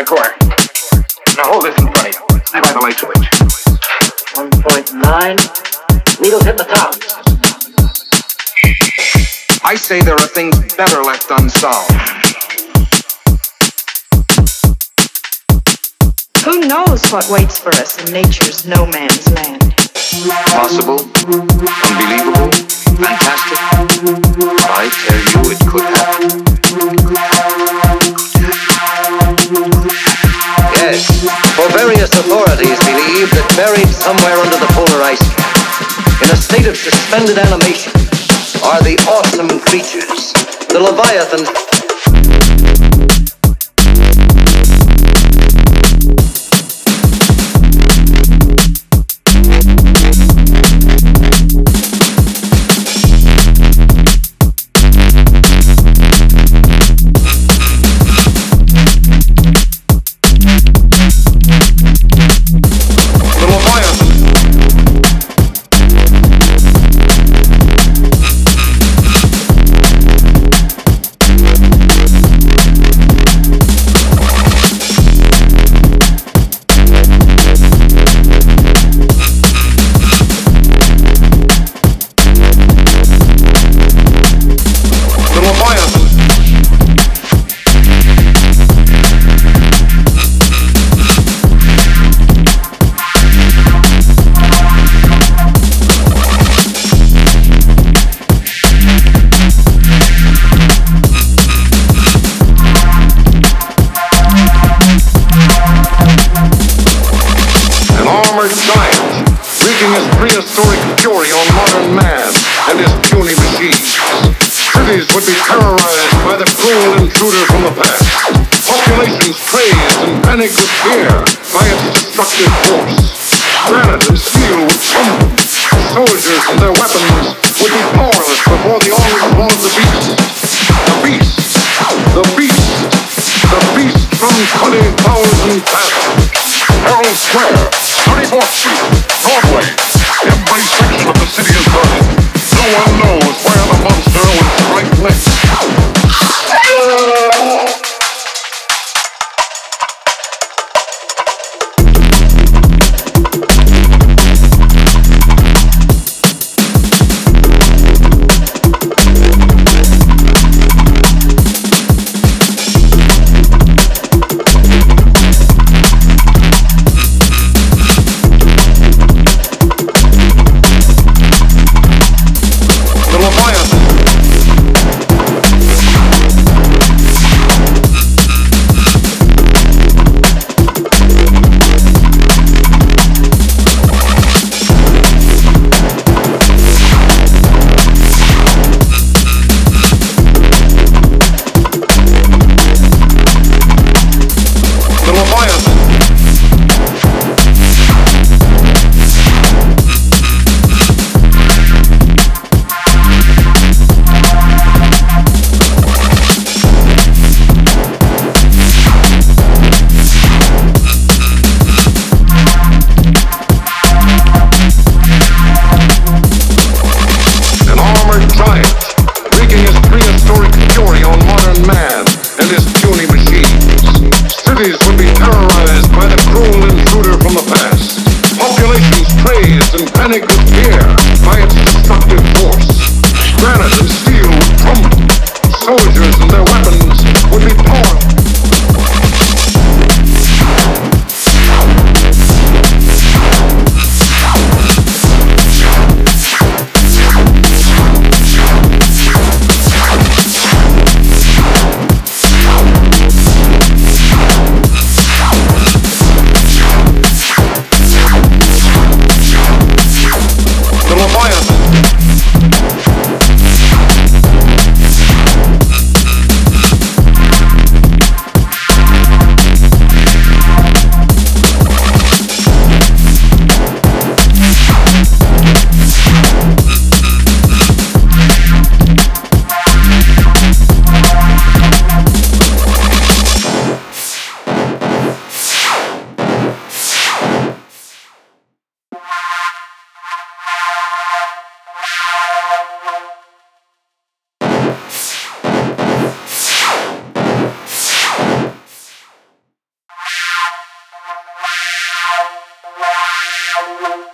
McCoy. Now hold this in front of you. Stay by the light switch. 1.9. Needles hit the top. I say there are things better left unsolved. Who knows what waits for us in nature's no man's land? Possible, unbelievable, fantastic. I tell you, it could happen. Yes, for various authorities believe that buried somewhere under the polar ice cap, in a state of suspended animation, are the awesome creatures, the Leviathans. Prehistoric fury on modern man and his puny machines. Cities would be terrorized by the cruel intruder from the past. Populations crazed and panicked with fear by its destructive force. Granite and steel would crumble. Soldiers and their weapons would be powerless before the onslaught of the beast. The beast! The beast! The beast from 20,000 fathoms. Herald Square, 34th Street, Broadway. Every section of the city is burning. No one knows where the monster will strike next. Wow.